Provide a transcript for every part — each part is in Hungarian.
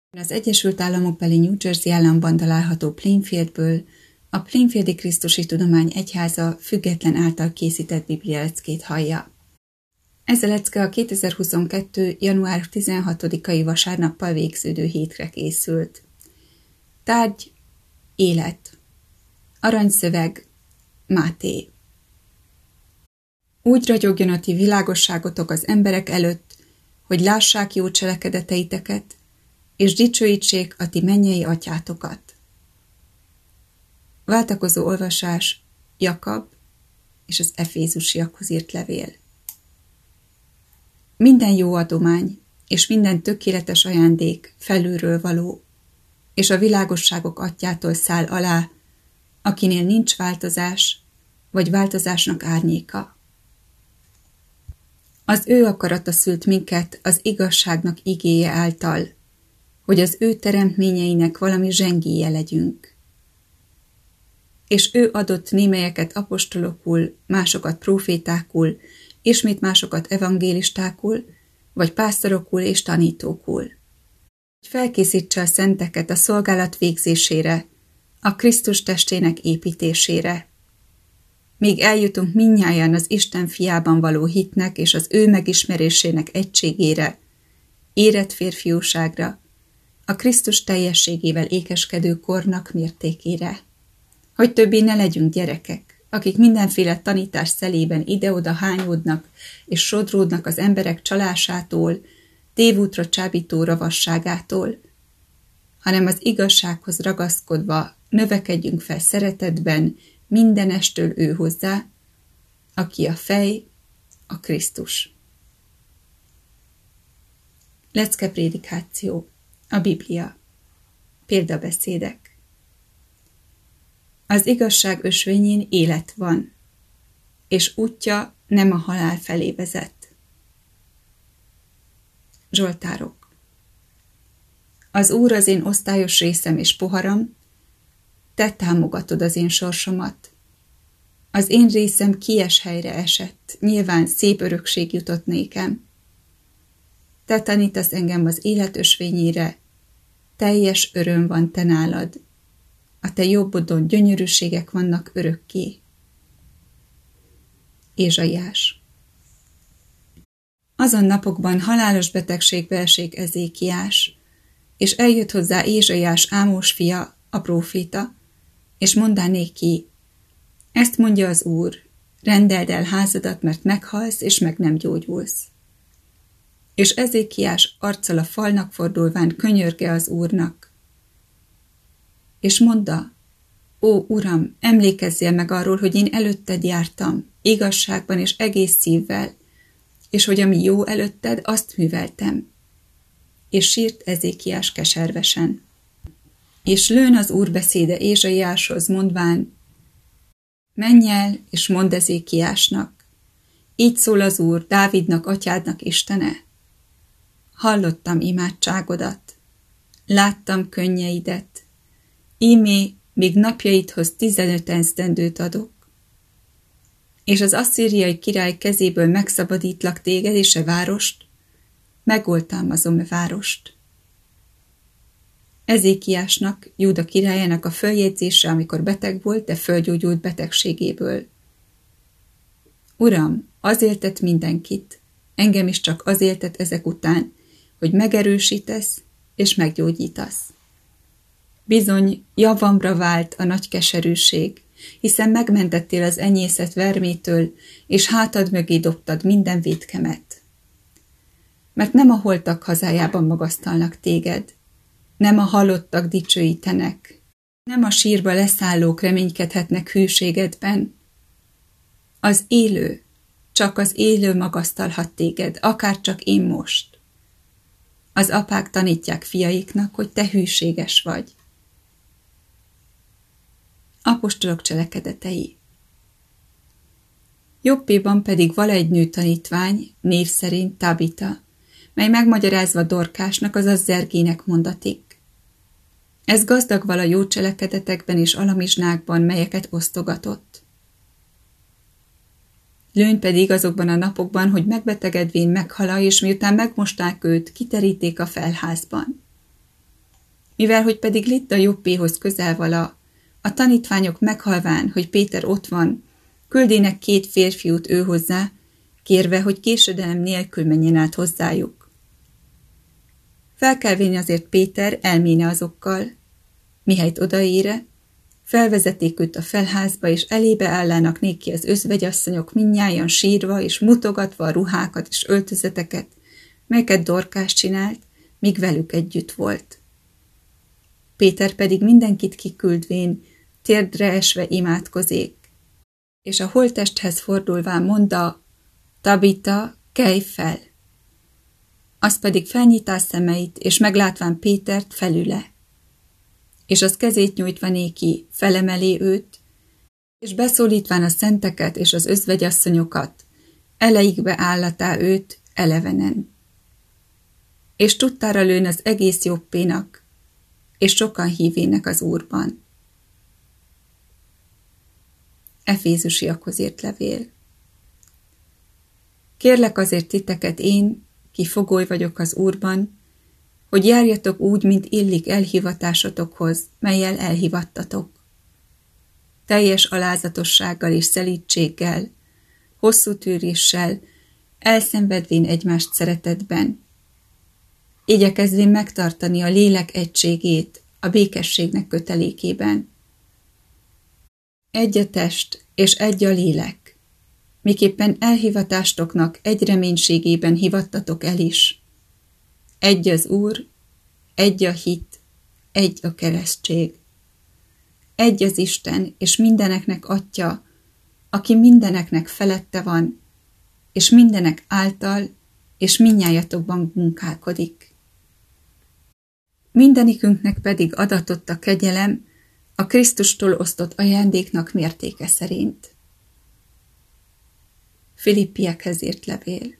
Az Egyesült Államokbeli New Jersey államban található Plainfieldből a Plainfieldi Krisztusi Tudomány Egyháza független által készített biblialeckét hallja. Ez a lecke a 2022. január 16-ai vasárnappal végződő hétre készült. Tárgy: élet. Aranyszöveg: Máté. Úgy ragyogjon a ti világosságotok az emberek előtt, hogy lássák jó cselekedeteiteket, és dicsőítsék a ti mennyei atyátokat. Váltakozó olvasás: Jakab és az Efézusiakhoz írt levél. Minden jó adomány és minden tökéletes ajándék felülről való, és a világosságok atyától száll alá, akinél nincs változás, vagy változásnak árnyéka. Az ő akarata szült minket az igazságnak igéje által, hogy az ő teremtményeinek valami zsengéje legyünk. És ő adott némelyeket apostolokul, másokat prófétákul, ismét másokat evangélistákul, vagy pásztorokul és tanítókul. Hogy felkészítse a szenteket a szolgálat végzésére, a Krisztus testének építésére. Míg eljutunk mindnyájan az Isten fiában való hitnek és az ő megismerésének egységére, érett férfiúságra, a Krisztus teljességével ékeskedő kornak mértékére. Hogy többé ne legyünk gyerekek, akik mindenféle tanítás szelében ide-oda hányódnak és sodródnak az emberek csalásától, tévútra csábító ravasságától, hanem az igazsághoz ragaszkodva növekedjünk fel szeretetben mindenestől ő hozzá, aki a fej, a Krisztus. Leckeprédikáció. A Biblia. Példabeszédek. Az igazság ösvényén élet van, és útja nem a halál felé vezet. Zsoltárok. Az Úr az én osztályos részem és poharam, te támogatod az én sorsomat. Az én részem kies helyre esett, nyilván szép örökség jutott nékem. Te tanítasz engem az élet ösvényére, teljes öröm van te nálad. A te jobbodon gyönyörűségek vannak örökké. Ézsaiás. Azon napokban halálos betegségbe esik Ezékiás, és eljött hozzá Ézsaiás Ámós fia, a próféta, és mondá néki: ezt mondja az Úr, rendeld el házadat, mert meghalsz, és meg nem gyógyulsz. És Ezékiás arccal a falnak fordulván könyörge az Úrnak, és mondta: ó, Uram, emlékezzél meg arról, hogy én előtted jártam, igazságban és egész szívvel, és hogy ami jó előtted, azt műveltem. És sírt Ezékiás keservesen. És lőn az Úr beszéde Ézsaiáshoz, mondván: menj el, és mondd Ezékiásnak, így szól az Úr, Dávidnak, atyádnak Istene. Hallottam imádságodat, láttam könnyeidet, ímé, még napjaidhoz 15 esztendőt adok, és az asszíriai király kezéből megszabadítlak téged és a várost, megoltalmazom a várost. Ezékiásnak, Júda királyának a följegyzése, amikor beteg volt, de fölgyógyult betegségéből. Uram, az éltet mindenkit, engem is csak az éltet ezek után, hogy megerősítesz és meggyógyítasz. Bizony, javamra vált a nagy keserűség, hiszen megmentettél az enyészet vermétől, és hátad mögé dobtad minden vétkemet. Mert nem a holtak hazájában magasztalnak téged, nem a halottak dicsőítenek, nem a sírba leszállók reménykedhetnek hűségedben. Az élő, csak az élő magasztalhat téged, akár csak én most. Az apák tanítják fiaiknak, hogy te hűséges vagy. Apostolok cselekedetei. Jobbéban pedig vala egy nő tanítvány, név szerint Tabita, mely megmagyarázva Dorkásnak, azaz Zergének mondatik. Ez gazdag vala jó cselekedetekben és alamizsnákban, melyeket osztogatott. Lőn pedig azokban a napokban, hogy megbetegedvén meghala, és miután megmosták őt, kiteríték a felházban. Mivel hogy pedig Lidda Jobbéhoz közel vala, a tanítványok meghalván, hogy Péter ott van, küldének 2 férfiút ő hozzá, kérve, hogy késedelem nélkül menjen át hozzájuk. Felkelvén azért Péter elméne azokkal, mihelyt odaére, felvezették őt a felházba, és elébe állának néki az özvegyasszonyok mindnyájan sírva és mutogatva a ruhákat és öltözeteket, melyeket Dorkás csinált, míg velük együtt volt. Péter pedig mindenkit kiküldvén, térdre esve imádkozék, és a holttesthez fordulván mondta, Tabita, kelj fel! Az pedig felnyitá szemeit, és meglátván Pétert felüle. És az kezét nyújtva néki, felemelé őt, és beszólítván a szenteket és az özvegyasszonyokat, eleikbe állatá őt elevenen. És tudtára lőn az egész Jobbénak, és sokan hívének az Úrban. Efézusiakhoz írt levél. Kérlek azért titeket én, ki fogoly vagyok az Úrban, hogy járjatok úgy, mint illik elhivatásotokhoz, mellyel elhivattatok. Teljes alázatossággal és szelídséggel, hosszú tűréssel, elszenvedvén egymást szeretetben, igyekezvén megtartani a lélek egységét a békességnek kötelékében. Egy a test és egy a lélek, miképpen elhivatástoknak egy reménységében hivattatok el is. Egy az Úr, egy a hit, egy a keresztség. Egy az Isten és mindeneknek Atya, aki mindeneknek felette van, és mindenek által és mindnyájatokban munkálkodik. Mindenikünknek pedig adatott a kegyelem a Krisztustól osztott ajándéknak mértéke szerint. Filippiekhez írt levél.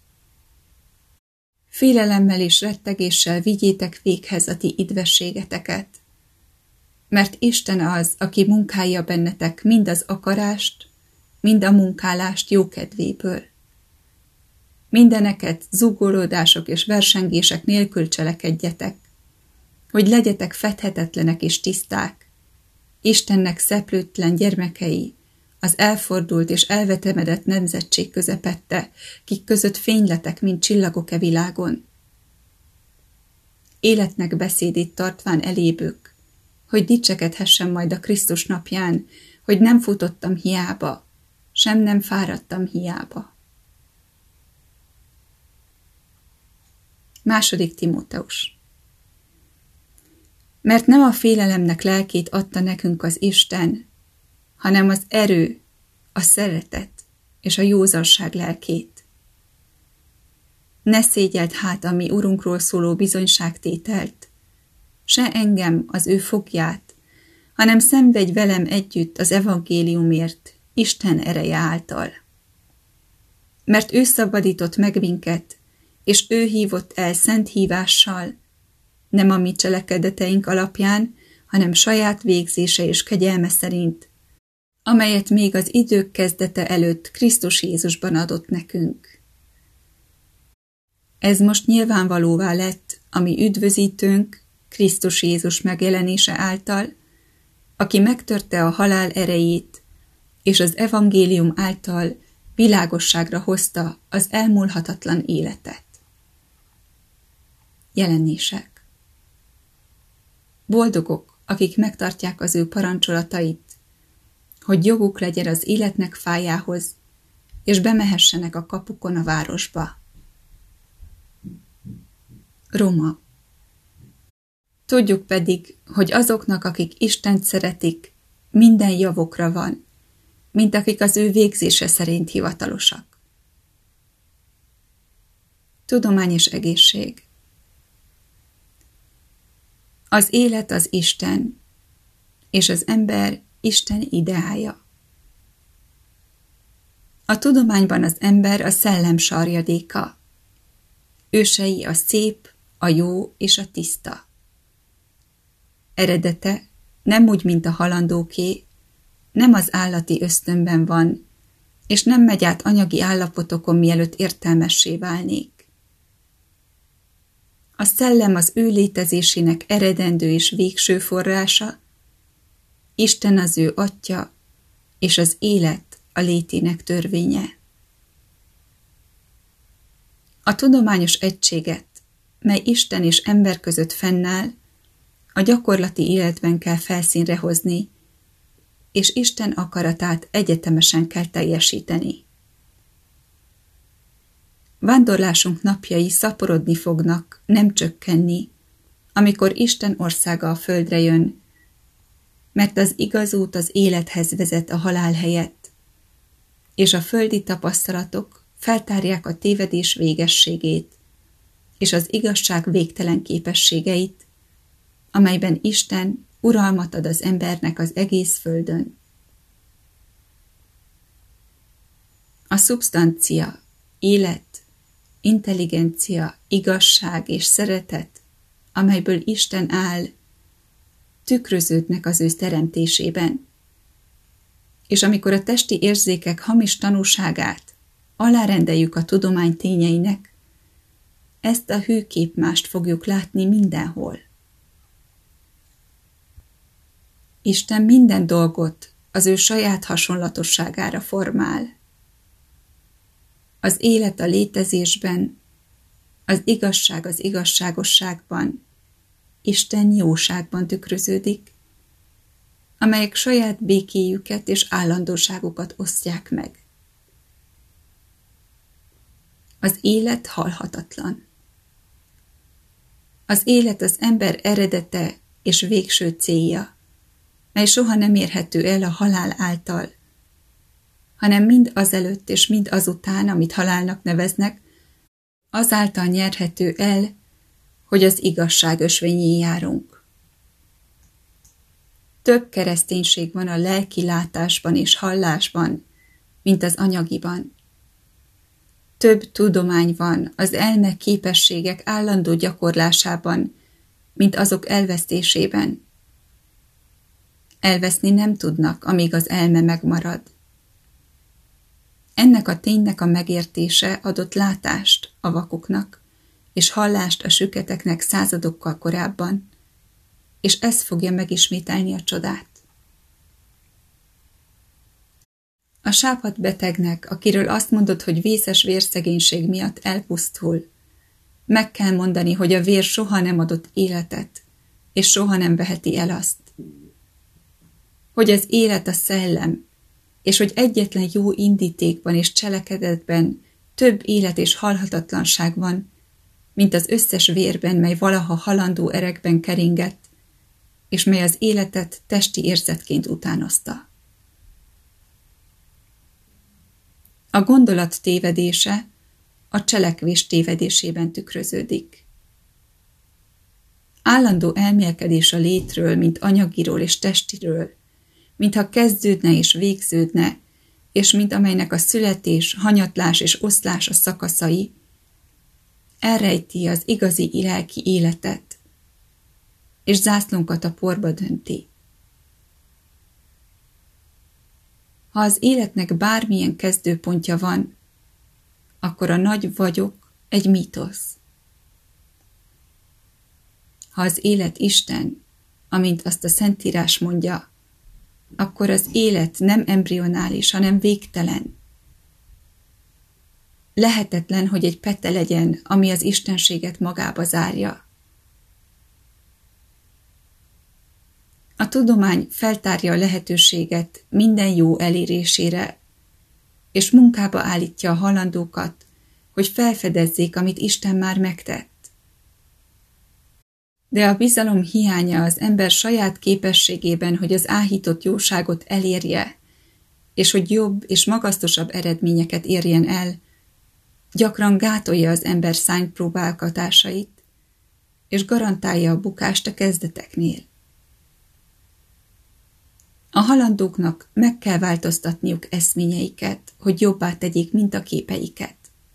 Félelemmel és rettegéssel vigyétek véghez a ti idvességeteket, mert Isten az, aki munkálja bennetek mind az akarást, mind a munkálást jókedvéből. Mindeneket zúgolódások és versengések nélkül cselekedjetek, hogy legyetek fedhetetlenek és tiszták, Istennek szeplőtlen gyermekei, az elfordult és elvetemedett nemzetség közepette, kik között fényletek, mint csillagok e világon. Életnek beszédét tartván elébük, hogy dicsekedhessem majd a Krisztus napján, hogy nem futottam hiába, sem nem fáradtam hiába. 2. Timóteus. Mert nem a félelemnek lelkét adta nekünk az Isten, hanem az erő, a szeretet és a józanság lelkét. Ne szégyeld hát a mi Urunkról szóló bizonyságtételt, se engem, az ő fogját, hanem szenvedj velem együtt az evangéliumért, Isten ereje által. Mert ő szabadított meg minket, és ő hívott el szent hívással, nem a mi cselekedeteink alapján, hanem saját végzése és kegyelme szerint, amelyet még az idők kezdete előtt Krisztus Jézusban adott nekünk. Ez most nyilvánvalóvá lett, ami üdvözítőnk, Krisztus Jézus megjelenése által, aki megtörte a halál erejét, és az evangélium által világosságra hozta az elmúlhatatlan életet. Jelenések. Boldogok, akik megtartják az ő parancsolatait, hogy joguk legyen az életnek fájához, és bemehessenek a kapukon a városba. Róma. Tudjuk pedig, hogy azoknak, akik Istent szeretik, minden javukra van, mint akik az ő végzése szerint hivatalosak. Tudomány és egészség. Az élet az Isten, és az ember Isten ideája. A tudományban az ember a szellem sarjadéka. Ősei a szép, a jó és a tiszta. Eredete nem úgy, mint a halandóké, nem az állati ösztönben van, és nem megy át anyagi állapotokon, mielőtt értelmessé válnék. A szellem az ő létezésének eredendő és végső forrása, Isten az ő Atyja, és az élet a létének törvénye. A tudományos egységet, mely Isten és ember között fennáll, a gyakorlati életben kell felszínre hozni, és Isten akaratát egyetemesen kell teljesíteni. Vándorlásunk napjai szaporodni fognak, nem csökkenni, amikor Isten országa a földre jön, mert az igaz út az élethez vezet a halál helyett, és a földi tapasztalatok feltárják a tévedés végességét, és az igazság végtelen képességeit, amelyben Isten uralmat ad az embernek az egész földön. A szubsztancia, élet, intelligencia, igazság és szeretet, amelyből Isten áll, tükröződnek az ő teremtésében. És amikor a testi érzékek hamis tanúságát alárendeljük a tudomány tényeinek, ezt a hű képmást fogjuk látni mindenhol. Isten minden dolgot az ő saját hasonlatosságára formál. Az élet a létezésben, az igazság az igazságosságban, Isten jóságban tükröződik, amelyek saját békéjüket és állandóságukat osztják meg. Az élet halhatatlan. Az élet az ember eredete és végső célja, mely soha nem érhető el a halál által, hanem mind azelőtt és mind azután, amit halálnak neveznek, azáltal nyerhető el, hogy az igazság ösvényén járunk. Több kereszténység van a lelki látásban és hallásban, mint az anyagiban. Több tudomány van az elme képességek állandó gyakorlásában, mint azok elvesztésében. Elveszni nem tudnak, amíg az elme megmarad. Ennek a ténynek a megértése adott látást a vakoknak, és hallást a süketeknek századokkal korábban, és ez fogja megismételni a csodát. A sápadt betegnek, akiről azt mondod, hogy vészes vérszegénység miatt elpusztul, meg kell mondani, hogy a vér soha nem adott életet, és soha nem veheti el azt. Hogy az élet a szellem, és hogy egyetlen jó indítékban és cselekedetben több élet és halhatatlanság van, mint az összes vérben, mely valaha halandó erekben keringett, és mely az életet testi érzetként utánozta. A gondolat tévedése a cselekvés tévedésében tükröződik. Állandó elmélkedés a létről, mint anyagiról és testiről, mintha kezdődne és végződne, és mint amelynek a születés, hanyatlás és oszlás a szakaszai, elrejti az igazi lelki életet, és zászlónkat a porba dönti. Ha az életnek bármilyen kezdőpontja van, akkor a nagy vagyok egy mítosz. Ha az élet Isten, amint azt a Szentírás mondja, akkor az élet nem embrionális, hanem végtelen. Lehetetlen, hogy egy pete legyen, ami az istenséget magába zárja. A tudomány feltárja a lehetőséget minden jó elérésére, és munkába állítja a halandókat, hogy felfedezzék, amit Isten már megtett. De a bizalom hiánya az ember saját képességében, hogy az áhított jóságot elérje, és hogy jobb és magasztosabb eredményeket érjen el, gyakran gátolja az ember szánypróbálgatásait, és garantálja a bukást a kezdeteknél. A halandóknak meg kell változtatniuk eszményeiket, hogy jobbá tegyék mintaképeiket.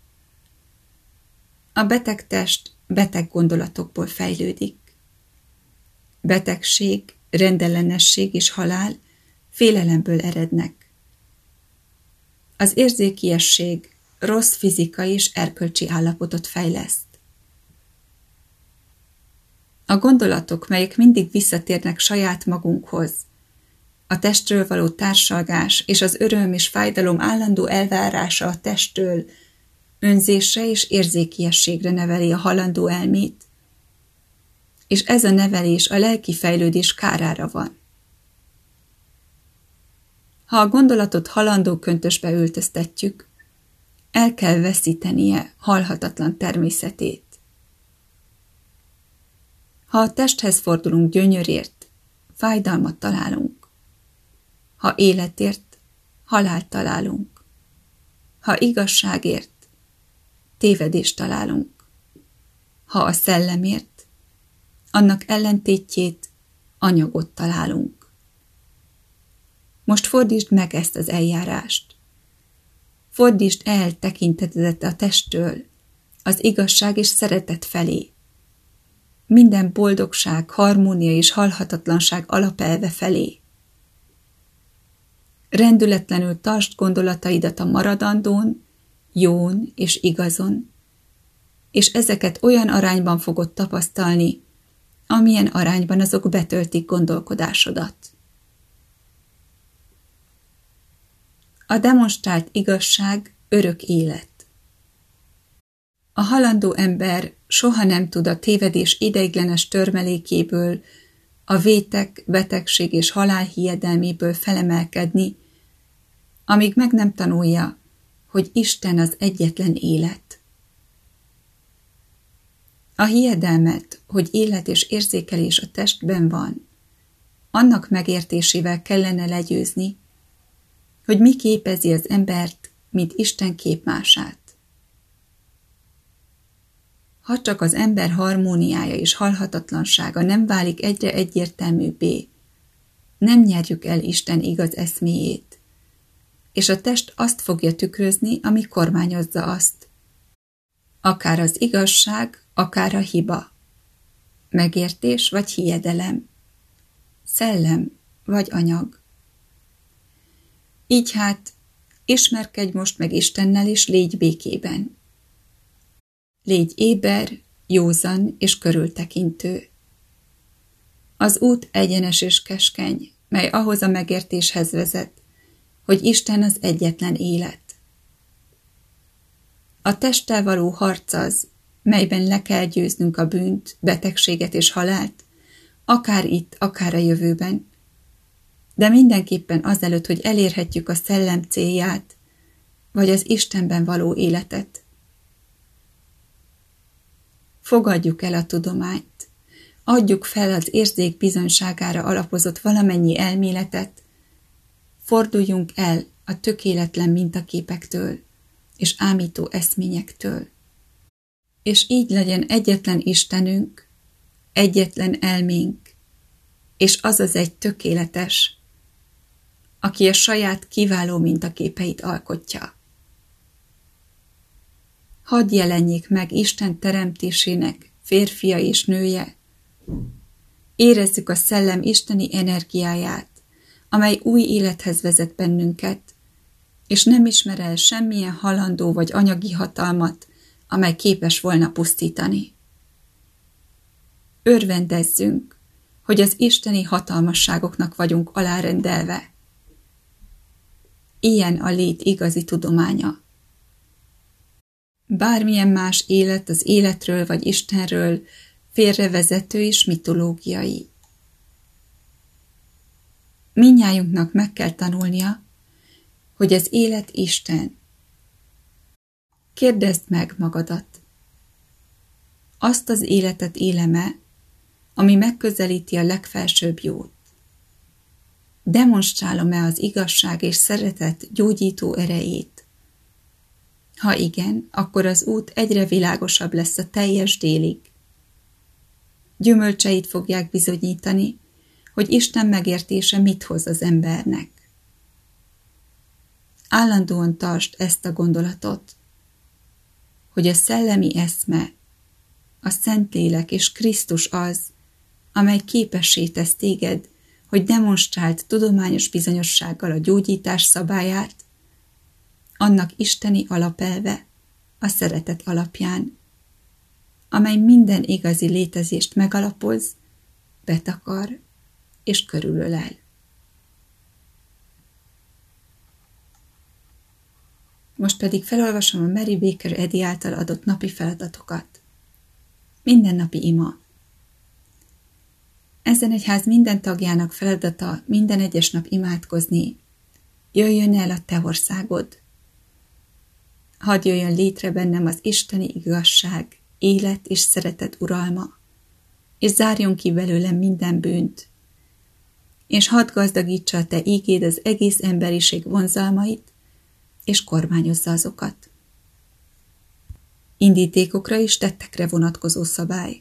A beteg test beteg gondolatokból fejlődik. Betegség, rendellenesség és halál félelemből erednek. Az érzékiesség rossz fizikai és erkölcsi állapotot fejleszt. A gondolatok, melyek mindig visszatérnek saját magunkhoz, a testről való társalgás és az öröm és fájdalom állandó elvárása a testtől, önzésre és érzékiességre neveli a halandó elmét, és ez a nevelés a lelki fejlődés kárára van. Ha a gondolatot halandó köntösbe öltöztetjük, el kell veszítenie halhatatlan természetét. Ha a testhez fordulunk gyönyörért, fájdalmat találunk. Ha életért, halált találunk. Ha igazságért, tévedést találunk. Ha a szellemért, annak ellentétjét, anyagot találunk. Most fordítsd meg ezt az eljárást. Fordítsd el tekintetedet a testtől, az igazság és szeretet felé. Minden boldogság, harmónia és halhatatlanság alapelve felé. Rendületlenül tartsd gondolataidat a maradandón, jón és igazon, és ezeket olyan arányban fogod tapasztalni, amilyen arányban azok betöltik gondolkodásodat. A demonstrált igazság örök élet. A halandó ember soha nem tud a tévedés ideiglenes törmelékéből, a vétek, betegség és halál hiedelméből felemelkedni, amíg meg nem tanulja, hogy Isten az egyetlen élet. A hiedelmet, hogy élet és érzékelés a testben van, annak megértésével kellene legyőzni, hogy mi képezi az embert, mint Isten képmását. Ha csak az ember harmóniája és halhatatlansága nem válik egyre egyértelműbbé, nem nyerjük el Isten igaz eszméjét, és a test azt fogja tükrözni, ami kormányozza azt. Akár az igazság, akár a hiba, megértés vagy hiedelem, szellem vagy anyag. Így hát, ismerkedj most meg Istennel, és légy békében. Légy éber, józan és körültekintő. Az út egyenes és keskeny, mely ahhoz a megértéshez vezet, hogy Isten az egyetlen élet. A testtel való harc az, melyben le kell győznünk a bűnt, betegséget és halált, akár itt, akár a jövőben, de mindenképpen azelőtt, hogy elérhetjük a szellem célját, vagy az Istenben való életet. Fogadjuk el a tudományt, adjuk fel az érzék bizonyságára alapozott valamennyi elméletet, forduljunk el a tökéletlen mintaképektől és ámító eszményektől, és így legyen egyetlen Istenünk, egyetlen elménk, és az az egy tökéletes, aki a saját kiváló mintaképeit alkotja. Hadd jelenjék meg Isten teremtésének férfia és nője. Érezzük a szellem isteni energiáját, amely új élethez vezet bennünket, és nem ismer el semmilyen halandó vagy anyagi hatalmat, amely képes volna pusztítani. Örvendezzünk, hogy az isteni hatalmasságoknak vagyunk alárendelve. Ilyen a lét igazi tudománya. Bármilyen más élet az életről vagy Istenről félrevezető és mitológiai. Mindnyájunknak meg kell tanulnia, hogy az élet Isten. Kérdezd meg magadat. Azt az életet élem-e, ami megközelíti a legfelsőbb jót? Demonstrálom-e az igazság és szeretet gyógyító erejét? Ha igen, akkor az út egyre világosabb lesz a teljes délig. Gyümölcseit fogják bizonyítani, hogy Isten megértése mit hoz az embernek. Állandóan tartsd ezt a gondolatot, hogy a szellemi eszme, a Szentlélek és Krisztus az, amely képessé tesz téged, hogy demonstráld tudományos bizonyossággal a gyógyítás szabályát, annak isteni alapelve, a szeretet alapján, amely minden igazi létezést megalapoz, betakar és körülölel. Most pedig felolvasom a Mary Baker Eddy által adott napi feladatokat. Mindennapi ima. Ezen egyház minden tagjának feladata minden egyes nap imádkozni. Jöjjön el a te országod. Hadd jöjjön létre bennem az isteni igazság, élet és szeretet uralma, és zárjon ki belőlem minden bűnt. És hadd gazdagítsa a te ígéd az egész emberiség vonzalmait, és kormányozza azokat. Indítékokra és tettekre vonatkozó szabály.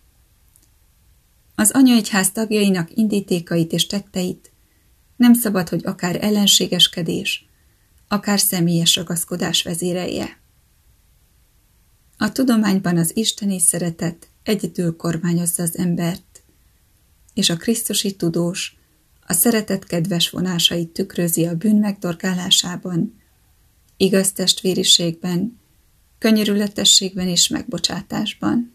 Az anyaegyház tagjainak indítékait és tetteit nem szabad, hogy akár ellenségeskedés, akár személyes ragaszkodás vezérelje. A tudományban az isteni szeretet egyedül kormányozza az embert, és a krisztusi tudós a szeretet kedves vonásait tükrözi a bűn megdorgálásában, igaz testvériségben, könyörületességben és megbocsátásban.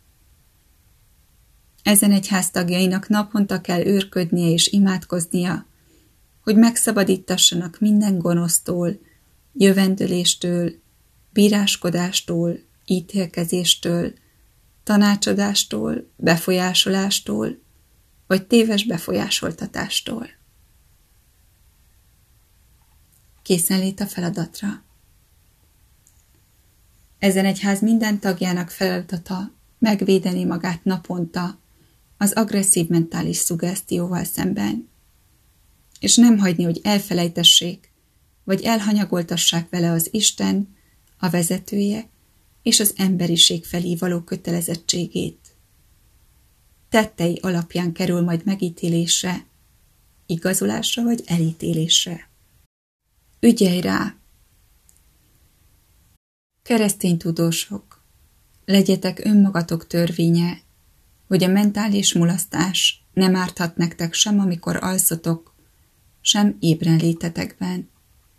Ezen egyház tagjainak naponta kell őrködnie és imádkoznia, hogy megszabadítassanak minden gonosztól, jövendöléstől, bíráskodástól, ítélkezéstől, tanácsadástól, befolyásolástól, vagy téves befolyásoltatástól. Készenlét a feladatra. Ezen egyház minden tagjának feladata megvédeni magát naponta az agresszív mentális szuggesztióval szemben, és nem hagyni, hogy elfelejtessék, vagy elhanyagoltassák vele az Isten, a vezetője és az emberiség felé való kötelezettségét. Tettei alapján kerül majd megítélésre, igazolásra vagy elítélésre. Ügyelj rá! Keresztény tudósok, legyetek önmagatok törvénye, hogy a mentális mulasztás nem árthat nektek sem, amikor alszotok, sem ébren létetekben.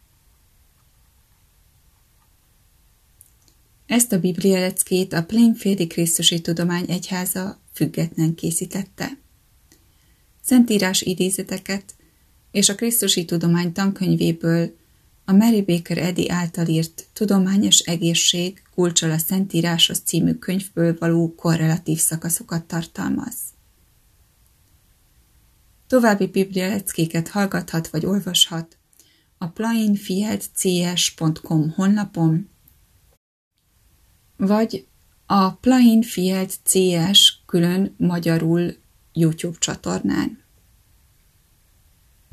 Ezt a biblialeckét a Plainfieldi Krisztusi Tudomány Egyháza független készítette. Szentírás idézeteket és a Krisztusi Tudomány tankönyvéből a Mary Baker Eddy által írt Tudományos egészség kulccsal a Szentíráshoz című könyvből való korrelatív szakaszokat tartalmaz. További biblialeckéket hallgathat vagy olvashat a plainfieldcs.com honlapon, vagy a Plainfield CS külön magyarul YouTube csatornán.